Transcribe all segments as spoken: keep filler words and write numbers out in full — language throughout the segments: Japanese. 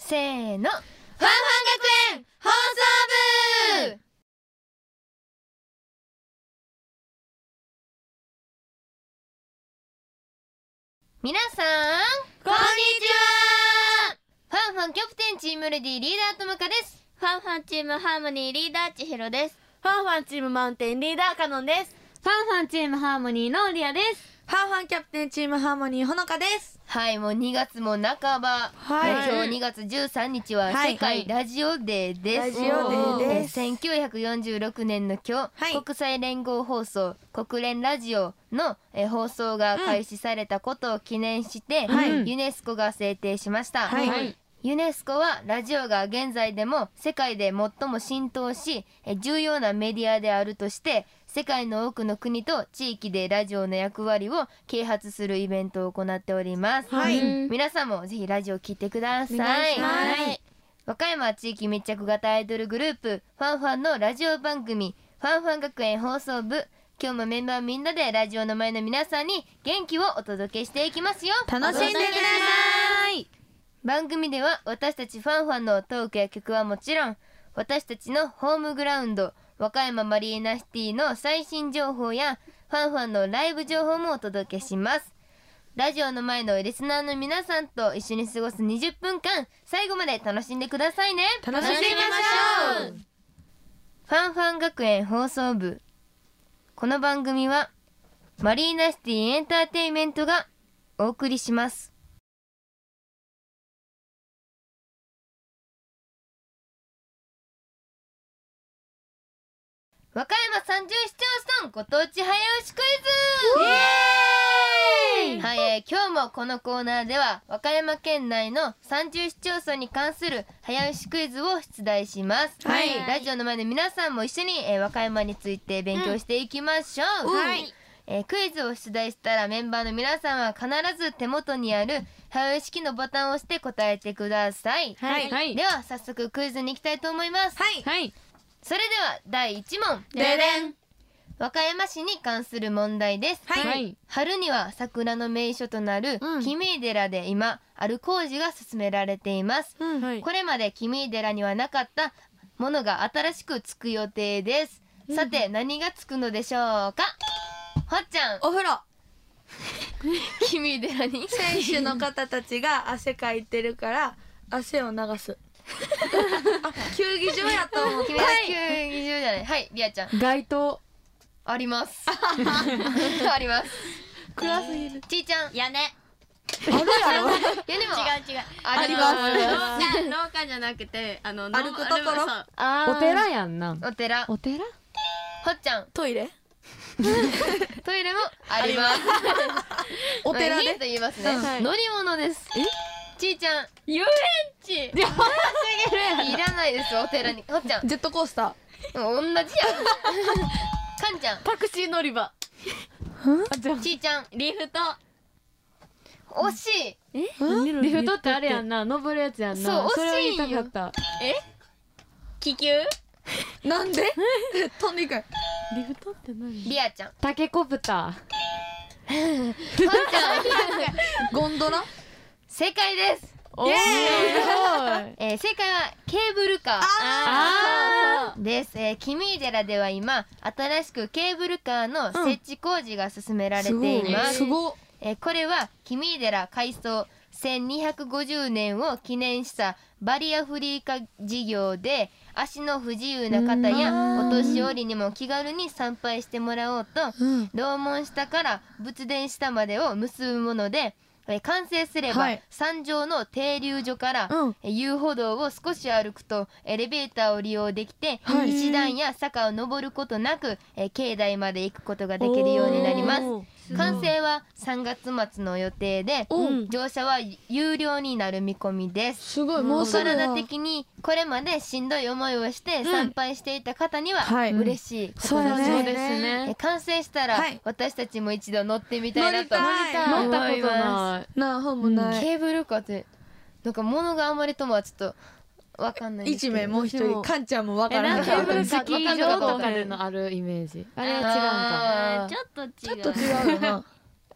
せーの、ファンファン学園放送部。皆さんこんにちは。ファンファンキャプテンチームレディリーダーともかです。 ファンファンチームハーモニーリーダーちひろです。 ファンファンチームマウンテンリーダーカノンです。 ファンファンチームハーモニーのリアです。 ファンファンキャプテンチームハーモニーほのかです。 はい、もうにがつも半ば、 はい、 今日にがつじゅうさんにちは世界ラジオデーです。 ラジオデーです。 せんきゅうひゃくよんじゅうろくねんの今日、はい、国際連合放送国連ラジオのえ放送が開始されたことを記念して、うん、ユネスコが制定しました。はいはい、ユネスコはラジオが現在でも世界で最も浸透し重要なメディアであるとして世界の多くの国と地域でラジオの役割を啓発するイベントを行っております。はい、皆さんもぜひラジオ聞いてください。はい、和歌山地域密着型アイドルグループファンファンのラジオ番組ファンファン学園放送部、今日もメンバーみんなでラジオの前の皆さんに元気をお届けしていきますよ。 楽しんでください。 番組では私たちファンファンのトークや曲はもちろん、私たちのホームグラウンド和歌山マリーナシティの最新情報やファンファンのライブ情報もお届けします。ラジオの前のリスナーの皆さんと一緒に過ごすにじゅっぷんかん、最後まで楽しんでくださいね。 楽しんでみましょう。 ファンファン学園放送部。この番組はマリーナシティエンターテインメントがお送りします。和歌山さんじゅう市町村ご当地早押しクイズ。イエーイ。はい、えー、今日もこのコーナーでは和歌山県内のさんじゅう市町村に関する早押しクイズを出題します。はい、ラジオの前の皆さんも一緒に、えー、和歌山について勉強していきましょう。うん、はい、えー、クイズを出題したらメンバーの皆さんは必ず手元にある早押し機のボタンを押して答えてください。はい、では早速クイズに行きたいと思います。はい、はい、それではだいいち問。 ででん。 和歌山市に関する問題です。はい、春には桜の名所となる君井寺で今ある工事が進められています。うん、これまで君井寺にはなかったものが新しくつく予定です。うん、さて何がつくのでしょうか。はっちゃん。 お風呂。 君井寺に選手の方たちが汗かいてるから汗を流す。あ、球技場やと思って。 君は球技場じゃない。はい、リアちゃん。 街灯。 あります。あります。 暗すぎる。 ちーちゃん。 屋根。 あるやろ。 屋根も。 違う違う。 あります。 廊下じゃなくて、あの歩くところ。 お寺やんな。 お寺。 お寺。 はっちゃん。 トイレ。 トイレもあります。 お寺で。 ヒント言いますね。乗り物です。え？ちーちゃん。 遊園地。 いらないです、お寺に。はっちゃん。 ジェットコースター。 同じやん。かんちゃん。 タクシー乗り場。 ちーちゃん。 リフト。 惜しい。 え？リフトってあれやんな、登るやつやんな。 そう、惜しいよ。 それを言いたかった。 え？気球？ なんで？とにかく。 リフトって何？ リアちゃん。 タケコプター。はっちゃん。 ゴンドラ？ 正解です。 おー、すごい。 えー、正解はケーブルカー。あーです。えー、君井寺では今新しくケーブルカーの設置工事が進められています。 すごい。 えー、これは君井寺改装せんにひゃくごじゅうねんを記念したバリアフリー化事業で、足の不自由な方やお年寄りにも気軽に参拝してもらおうと、楼門下から仏殿下までを結ぶもので、完成すれば、はい、山上の停留所から、うん、遊歩道を少し歩くとエレベーターを利用できて、はい、石段や坂を登ることなくえ境内まで行くことができるようになります。完成はさんがつまつの予定で、乗車は有料になる見込みです。 すごい、もうすぐだ。 体的にこれまでしんどい思いをして参拝していた方には、うん、嬉しいことですね。 そうですね。 完成したら、はい、私たちも一度乗ってみたいなと乗ったことない。 なあ、ほんもない。 ケーブルカーってなんか物があまりともはちょっとわかんないですけど。 一名もう一人カンちゃんもわからない。 ケーブルカースキー場とかでのあるイメージ。あれは違うんか。 ちょっと違う。 ちょっと違うよな。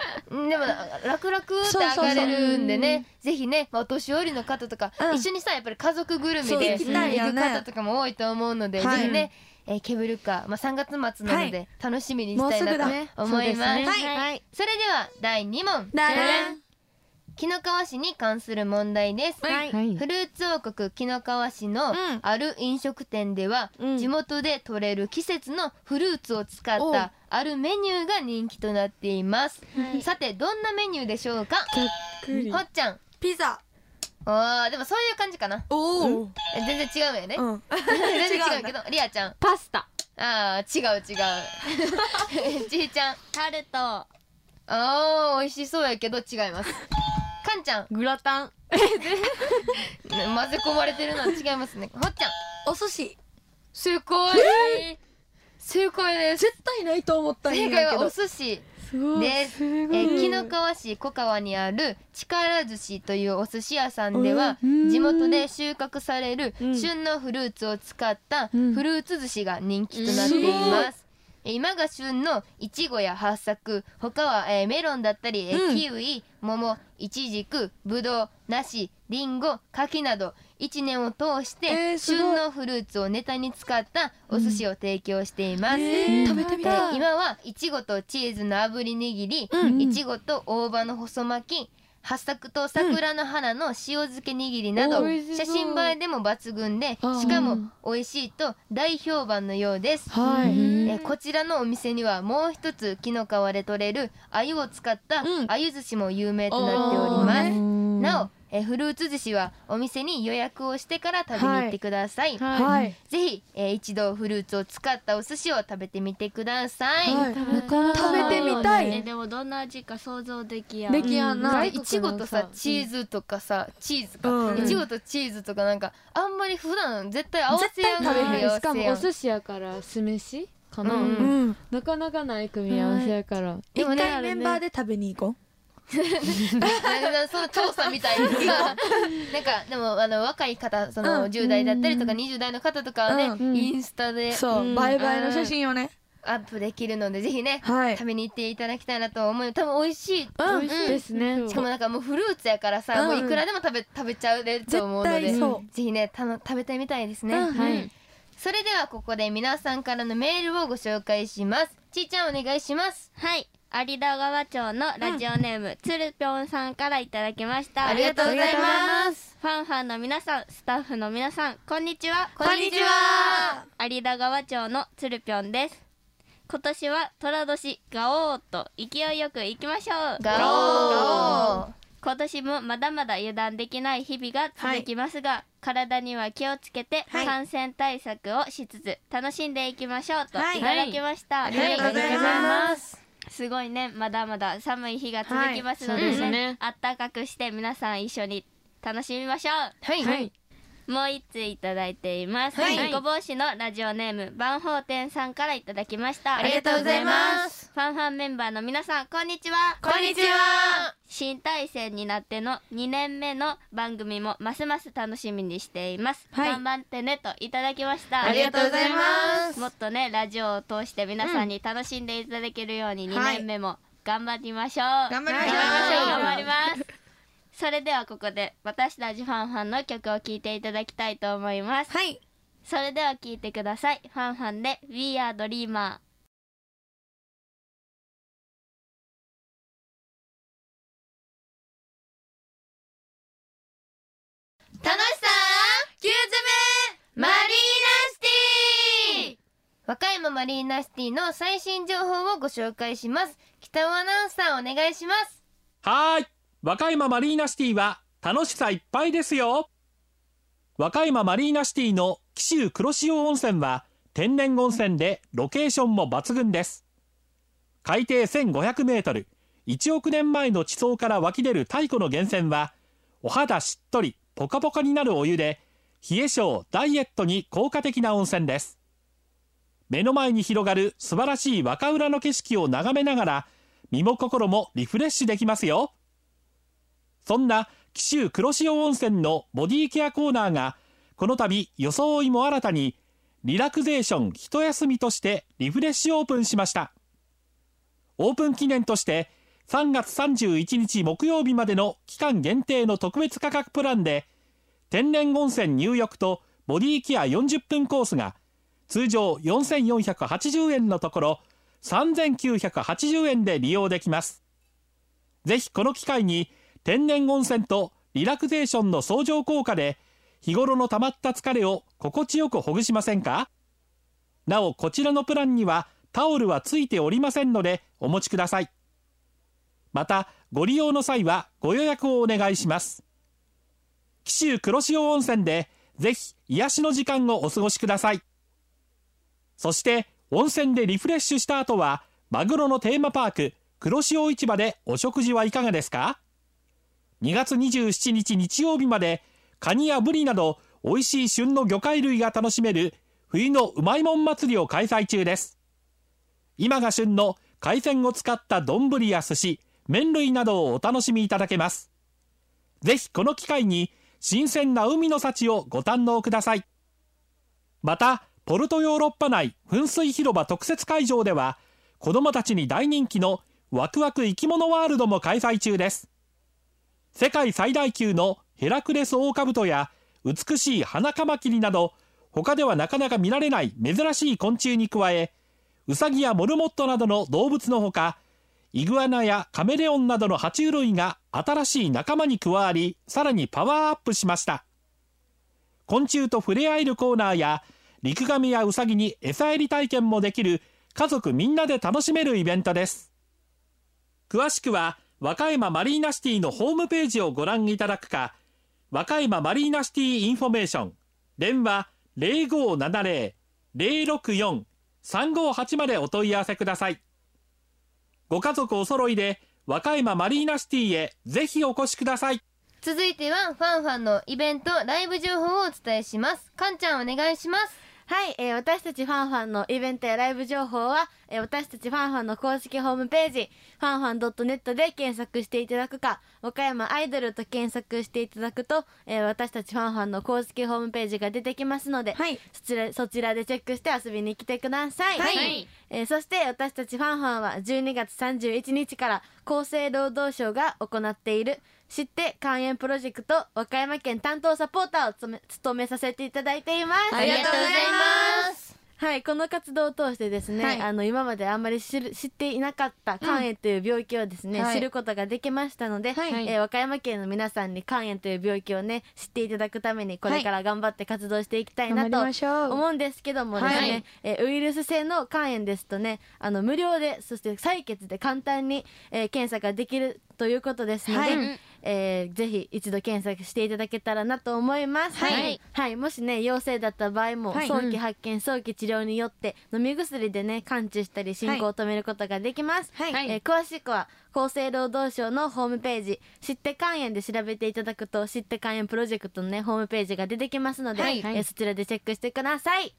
でも楽々って上がれるんでね、ぜひね、まあお年寄りの方とか、 うん、 一緒にさやっぱり家族ぐるみそうで行きたいよ行くね方とかも多いと思うので、 はい、 ぜひね、えー、ケブルカー、まあ、さんがつ末なので楽しみにしたいなと思います。 もうすぐだね、 はい、 はい、 それではだいにもん、 だれん紀の川市に関する問題です、 はいフルーツ王国紀の川市のある飲食店では、 うん、 地元で採れる季節のフルーツを使ったあるメニューが人気となっています、はい、さてどんなメニューでしょうか。ほっちゃん。 ピザ。 あーでもそういう感じかな。 おお、 全然違うよね、うん、全然違うけどリアちゃん。 パスタ。 あー違う違うちひちゃん。 タルト。 あー美味しそうやけど違います。かんちゃん。 グラタン混ぜ込まれてるのは違いますね。ほっちゃん。 お寿司。 正解、えー、正解です。 絶対ないと思ったんやけど。 正解はお寿司です。えー、紀の川市小川にある力寿司というお寿司屋さんでは、地元で収穫される旬のフルーツを使ったフルーツ寿司が人気となっています。今が旬のいちごや八朔、他は、えー、メロンだったり、えーうん、キウイ、桃、イチジク、ブドウ、梨、リンゴ、柿などいちねんを通して、えー、旬のフルーツをネタに使ったお寿司を提供しています、うんえー、食べてみたい。今はいちごとチーズの炙り握り、いちごと大葉の細巻き、八朔と桜の花の塩漬け握りなど、うん、写真映えでも抜群で、しかも美味しいと大評判のようです、はい、えこちらのお店にはもう一つ紀の川で採れる鮎を使った鮎寿司も有名となっております、うん、なおえフルーツ寿司はお店に予約をしてから食べに行ってください、はいはい、ぜひ、えー、一度フルーツを使ったお寿司を食べてみてください、はい、 食べてみたい、 ね、でもどんな味か想像できやん。 できやんな。 いちごとさチーズとかさ、チーズかいちごとチーズとかなんかあんまり普段絶対合わせやん。 食べへん。しかもお寿司やから酢飯かな、うんうん、なかなかない組み合わせやから、はい、 一回メンバーで食べに行こう。 その調査みたいにさなんかでもあの若い方、そのじゅうだいだったりとかにじゅうだいの方とかはね、うん、インスタでそうバイバイの写真をねアップできるので、ぜひね、はい、食べに行っていただきたいなと思う。多分美味しい、 うん、美味しいですね。 しかもなんかもうフルーツやからさ、うん、もういくらでも食べ食べちゃうでと思うので、ぜひねたの食べてみたいですね、うん、はい。それではここで皆さんからのメールをご紹介します。ちーちゃんお願いします。 はい、有田川町のラジオネーム、うん、つるぴょんさんからいただきました。 ありがとうございます。 ファンファンの皆さん、スタッフの皆さん、こんにちは。 こんにちは。 有田川町のつるぴょんです。今年は寅年ガオーと勢いよくいきましょう。 ガオー。 今年もまだまだ油断できない日々が続きますが、はい、体には気をつけて感染対策をしつつ楽しんでいきましょうといただきました、 はいはい、ありがとうございます。 すごいね、まだまだ寒い日が続きますので、ね、はい、ね、あったかくして皆さん一緒に楽しみましょう。 はい、はい、 もう一ついただいています、はい、ごぼうしのラジオネームバンホーテンさんからいただきました。 ありがとうございます。 ファンファンメンバーの皆さん、こんにちは。 こんにちは。 新体制になってのにねんめの番組もますます楽しみにしています、はい、頑張ってねといただきました。 ありがとうございます。 もっとねラジオを通して皆さんに楽しんでいただけるようににねんめも頑張りましょう、 はい、頑張りましょう、 頑張ります。それではここで私たちファンファンの曲を聴いていただきたいと思います。 はい、 それでは聴いてください。ファンファンで We Are Dreamer。 楽しさきゅうつめマリーナシティ。和歌山マリーナシティの最新情報をご紹介します。北尾アナウンサーお願いします。 はーい、和歌山マリーナシティは楽しさいっぱいですよ。和歌山マリーナシティの紀州黒潮温泉は天然温泉でロケーションも抜群です。海底せんごひゃくメートル、いちおくねんまえの地層から湧き出る太古の源泉はお肌しっとりポカポカになるお湯で冷え性ダイエットに効果的な温泉です。目の前に広がる素晴らしい和歌浦の景色を眺めながら身も心もリフレッシュできますよ。そんな紀州黒潮温泉のボディケアコーナーがこの度装いも新たにリラクゼーション一休みとしてリフレッシュオープンしました。オープン記念としてさんがつさんじゅういちにち木曜日までの期間限定の特別価格プランで、天然温泉入浴とボディケアよんじゅっぷんコースが通常よんせんよんひゃくはちじゅうえんのところさんぜんきゅうひゃくはちじゅうえんで利用できます。ぜひこの機会に天然温泉とリラクゼーションの相乗効果で日頃のたまった疲れを心地よくほぐしませんか？なおこちらのプランにはタオルはついておりませんのでお持ちください。またご利用の際はご予約をお願いします。紀州黒潮温泉でぜひ癒しの時間をお過ごしください。そして温泉でリフレッシュした後はマグロのテーマパーク黒潮市場でお食事はいかがですか？にがつにじゅうしちにち日曜日までカニやブリなど美味しい旬の魚介類が楽しめる冬のうまいもん祭りを開催中です。今が旬の海鮮を使った丼や寿司、麺類などをお楽しみいただけます。ぜひこの機会に新鮮な海の幸をご堪能ください。またポルトヨーロッパ内噴水広場特設会場では子どもたちに大人気のワクワク生き物ワールドも開催中です。世界最大級のヘラクレスオオカブトや美しいハナカマキリなど他ではなかなか見られない珍しい昆虫に加え、ウサギやモルモットなどの動物のほかイグアナやカメレオンなどの爬虫類が新しい仲間に加わり、さらにパワーアップしました。昆虫と触れ合えるコーナーやリクガメやウサギに餌やり体験もできる家族みんなで楽しめるイベントです。詳しくは和歌山マリーナシティのホームページをご覧いただくか、和歌山マリーナシティインフォメーション電話 ゼロごーななゼロ ゼロろくよん さんごーはち までお問い合わせください。ご家族お揃いで和歌山マリーナシティへぜひお越しください。 続いてはファンファンのイベントライブ情報をお伝えします。かんちゃんお願いします。 はい、えー、私たちファンファンのイベントやライブ情報は、えー、私たちファンファンの公式ホームページファンファン ドットネット で検索していただくか、和歌山アイドルと検索していただくと、えー、私たちファンファンの公式ホームページが出てきますので、はい、そちら、そちらでチェックして遊びに来てください。はい、えー、そして私たちファンファンはじゅうにがつさんじゅういちにちから厚生労働省が行っている知って肝炎プロジェクト和歌山県担当サポーターを務め、務めさせていただいています。 ありがとうございます。 はい、この活動を通してですね、はい、あの今まであんまり知る知っていなかった肝炎という病気をですね、うん、知ることができましたので、はい、えー、和歌山県の皆さんに肝炎という病気をね知っていただくためにこれから頑張って活動していきたいなと思うんですけどもですね、はい、えー、ウイルス性の肝炎ですとね、あの無料でそして採血で簡単に、えー、検査ができるということですので、はい、えー、ぜひ一度検索していただけたらなと思います。はい、はい、もしね陽性だった場合も、はい、早期発見、うん、早期治療によって飲み薬でね完治したり進行を止めることができます。はい、えー、詳しくは厚生労働省のホームページ知って肝炎で調べていただくと知って肝炎プロジェクトのねホームページが出てきますので、はい、えー、そちらでチェックしてください。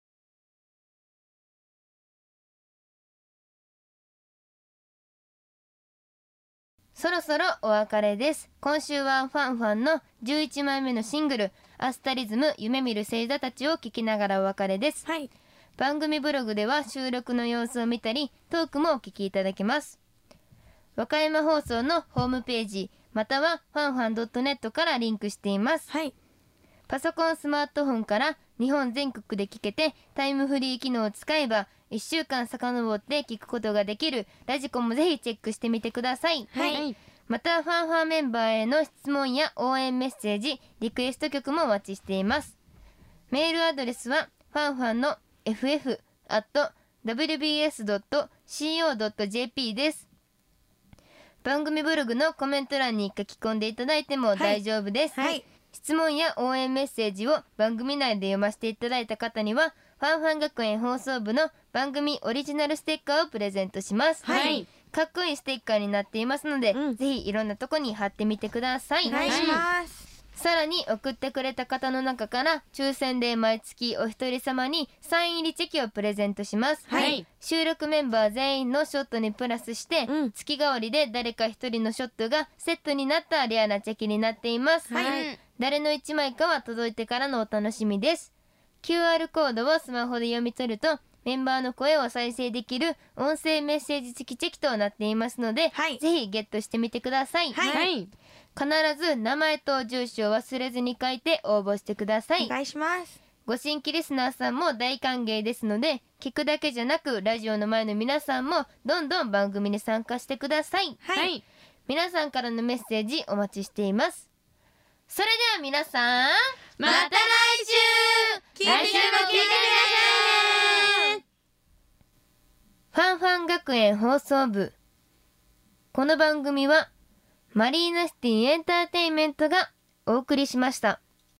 そろそろお別れです。今週はファンファンのじゅういちまいめのシングルアスタリズム夢見る星座たちを聴きながらお別れです。はい、番組ブログでは収録の様子を見たりトークもお聞きいただけます。和歌山放送のホームページまたはファンファン ドットネット からリンクしています。はい、パソコンスマートフォンから日本全国で聞けてタイムフリー機能を使えばいっしゅうかん遡って聞くことができるラジコもぜひチェックしてみてください。はい、またファンファンメンバーへの質問や応援メッセージリクエスト曲もお待ちしています。メールアドレスはファンファンの エフエフ アット ダブリュービーエス ドット シーオー ドット ジェーピー です。番組ブログのコメント欄に書き込んでいただいても大丈夫です。はいはい、質問や応援メッセージを番組内で読ませていただいた方にはファンファン学園放送部の番組オリジナルステッカーをプレゼントします。はい、かっこいいステッカーになっていますので、うん、ぜひいろんなとこに貼ってみてください。お願いします。さらに送ってくれた方の中から抽選で毎月お一人様にサイン入りチェキをプレゼントします。はい、収録メンバー全員のショットにプラスして、うん、月替わりで誰か一人のショットがセットになったレアなチェキになっています。はい、誰のいちまいかは届いてからのお楽しみです。キューアール コードをスマホで読み取るとメンバーの声を再生できる音声メッセージ付きチェキとなっていますので、はい、ぜひゲットしてみてください。はい、必ず名前と住所を忘れずに書いて応募してください。 お願いします。 ご新規リスナーさんも大歓迎ですので、聞くだけじゃなくラジオの前の皆さんもどんどん番組に参加してください。はい、皆さんからのメッセージお待ちしています。それでは皆さん、 また来週、来週も聞いてくださいね。 ファンファン学園放送部。この番組はマリーナシティエンターテインメントがお送りしました。